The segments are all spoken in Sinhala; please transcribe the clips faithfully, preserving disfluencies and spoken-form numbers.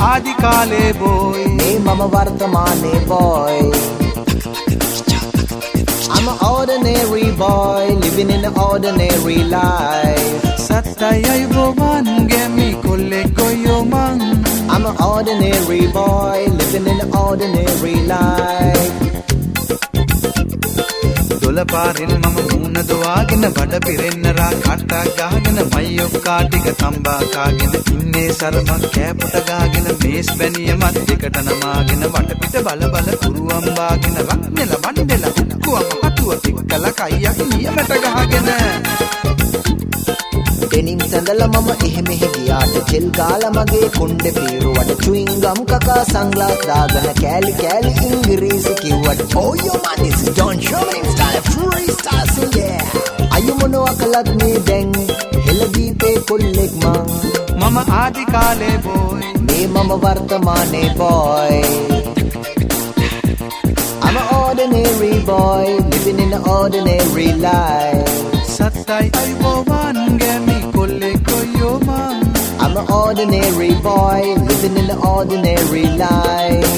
ආදි කාලේ boy මේ මම වර්තමානයේ boy I'm an ordinary boy living in an ordinary life සත්තයි අයුබෝවන් ගැමි කොල්ලෙක් ගොයෝ මං I'm an ordinary boy living in an ordinary life දොළ පාරින් මම මූණ දොවාගෙන බඩ පිරෙන්න රා කට්ටක් ගහගෙන මයියොක්කා ටික තම්බා කාගෙන ඉන්නේ සරමක් කෑපොට ගාගෙන මේස් බැනියමත් දෙකට නමාගෙන වටපිට බල බල කුරුවම් බාගෙන රක්නෙල වණ්ඩෙල උක්කුවම කටුව තික්කල කයියක් නියමට ගහගෙන දෙනින් සඳලා මම එහෙ මෙහෙ ගියාට ජෙල් ගාලා මගේ කුණ්ඩේ පීරුවට චුයින් ගම් කකා සංග්ලාස් දාගෙන කෑලි කෑලි ඉංග්‍රීසි කිව්වට oh yo man this is John Sherman style freestyle so yeah අයියෝ මොනවා කළත් මේ දැන් හෙළ දීපේ කොල්ලෙක් මං මම ආදි කාලේ boy මේ මම වර්තමානයේ boy I'm an ordinary boy living in an ordinary life සත්තයි අයුබෝවන් ගැමි කොල්ලෙක් ගොයෝ මං I'm an ordinary boy living in an ordinary life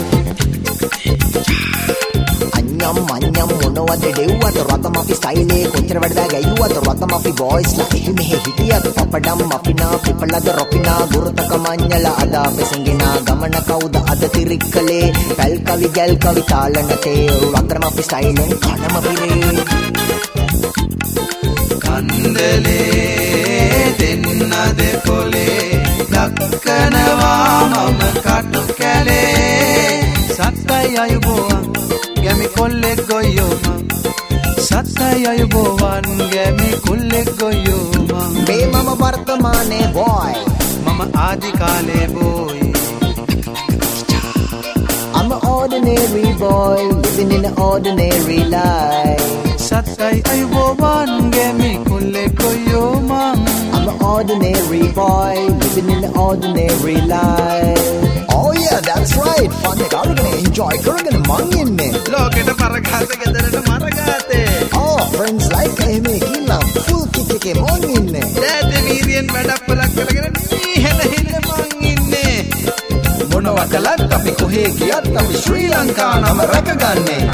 අඤ්ඤම් මඤ්ඤම් මොනවද දෙව්වට රතම අපි ස්ටයිලේ කොච්චර වැඩද ගැයුවත් රතම අපි බොයිස් ලා එහෙ මෙහෙ හිටියත් පපඩම් අපිනා පිපලද රොපිනා ගුරුතක මඤ්ඤලා අද අපේ සංගිනා ගමන කවුද අද තිරික්කලේ පැල් කවි ගැල් කවි තාලනතේ රතම අපි ස්ටයිලෙන් කනම පිරේ කන්දලේ දෙන්න දෙකොලේ දක්කනවා මම කටු කැලේ සත්තයි අයුබෝවන් ගැමි කොල්ලෙක් ගොයෝ මං සත්තයි අයුබෝවන් ගැමි කොල්ලෙක් ගොයෝ මං මේ මම වර්තමානයේ boy මම ආදි කාලේ boy I'm an ordinary boy living in an ordinary life සත්තයි අයුබෝවන් ගැමි කොල්ලෙක් ගොයෝ මං I'm an ordinary boy living in an ordinary life Oh yeah that's right fun එක අරගෙන enjoy කරගෙන මං ඉන්නේ ලෝකෙට පරගාත ගෙදරට මරගාතේ Oh friends like එහෙම කිල්ලා full kick එකේ මං ඉන්නේ දැද වීරියෙන් වැඩප්පලක් කරගෙන නිහෙල හිල මං ඉන්නේ මොනවා කළත් අපි කොහේ ගියත් අපි ශ්‍රී ලංකා නම රැකගන්නේ